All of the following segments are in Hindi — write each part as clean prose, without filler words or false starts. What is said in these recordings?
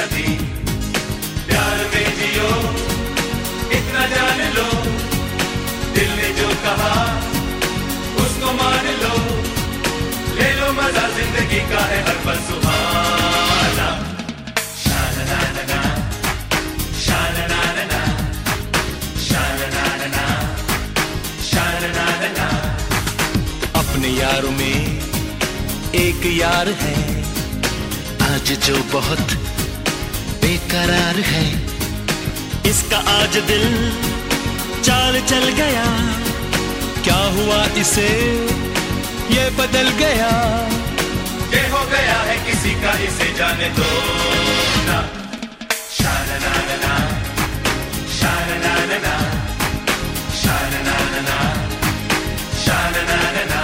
सदी। प्यार में जियो, इतना जान लो, दिल ने जो कहा उसको मान लो, ले लो मजा जिंदगी का है हर पल सुहाना। शाना-ना-ना-ना, शाना-ना-ना-ना, शाना-ना-ना-ना, शाना-ना-ना-ना। अपने यारों में एक यार है आज जो बहुत बेकरार है, इसका आज दिल चाल चल गया, क्या हुआ इसे ये बदल गया, ये हो गया है किसी का इसे जाने दो ना। शाना-ना-ना-ना, शाना-ना-ना-ना, शाना-ना-ना-ना, शाना-ना-ना-ना।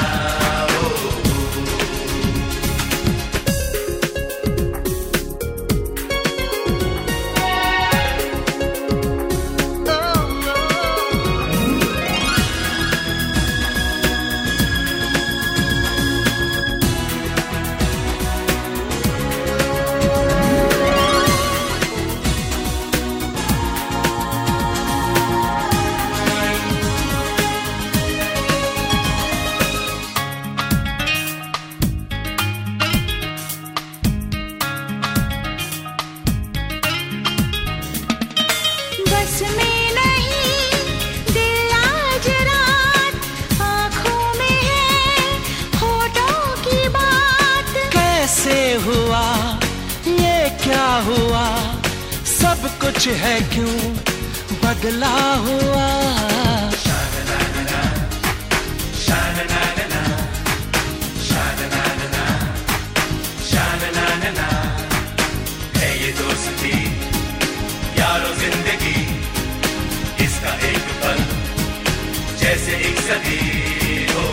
हुआ ये क्या हुआ, सब कुछ है क्यों बदला हुआ। शाना-ना-ना-ना, शाना-ना-ना-ना, शाना-ना-ना-ना, शाना-ना-ना-ना। है ये दोस्ती यारो जिंदगी, इसका एक पल जैसे एक सदी हो।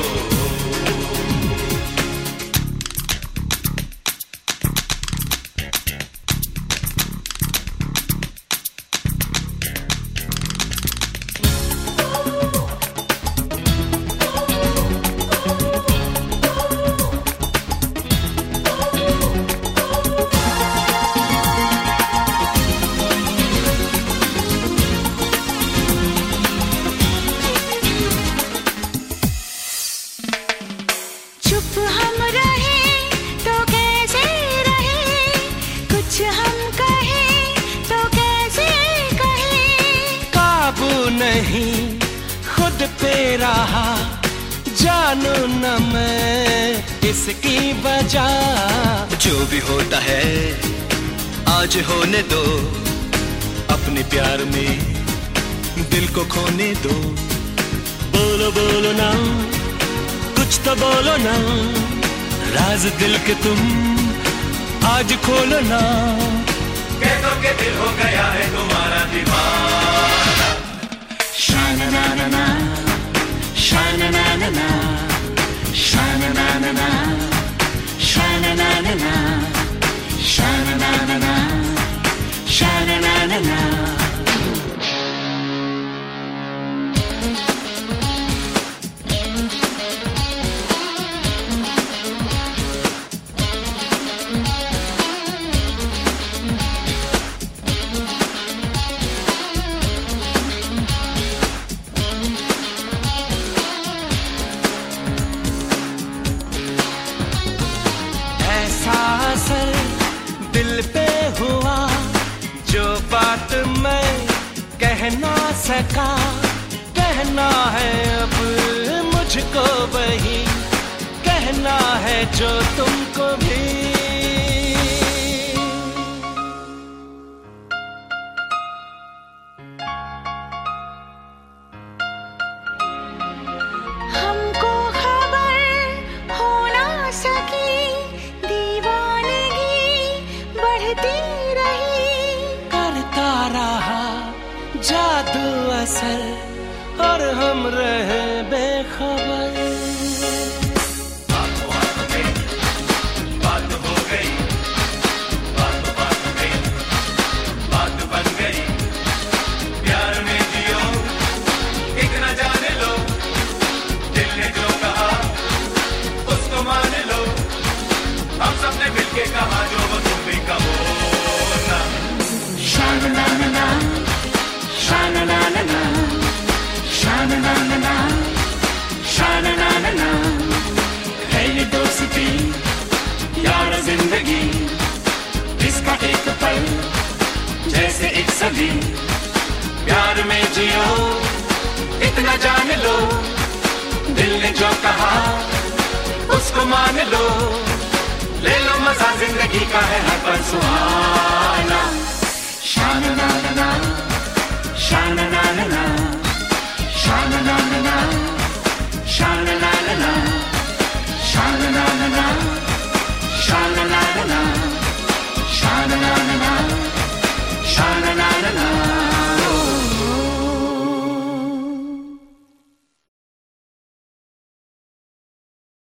नहीं खुद पे रहा, जानू न मैं इसकी वजह। जो भी होता है आज होने दो, अपने प्यार में दिल को खोने दो। बोलो बोलो ना, कुछ तो बोलो ना, राज दिल के तुम आज खोलो ना। कह दो के दिल हो गया है तुम्हारा दीवाना। Sha-na-na-na-na, sha-na-na-na-na, sha-na-na-na-na, sha-na-na-na-na, sha-na-na-na-na, sha-na-na-na-na. असर दिल पे हुआ जो बात मैं कह ना सका, कहना है अब मुझको वही, कहना है जो तुमको भी। हमको खबर हो ना सकी, बढ़ती रही, करता रहा जादू असर और हम रहे बेखबर। बात में बात हो गई, बात में बात बन गई। प्यार में जियो, इतना जान लो, दिल ने जो कहा उसको मान लो। हम सबने मिलके कहा जो वो तुम भी कहो ना। जिंदगी प्यार में जियो इतना जान लो दिल ने जो कहा उसको मान लो ले लो मजा जिंदगी का है हर पल सुहाना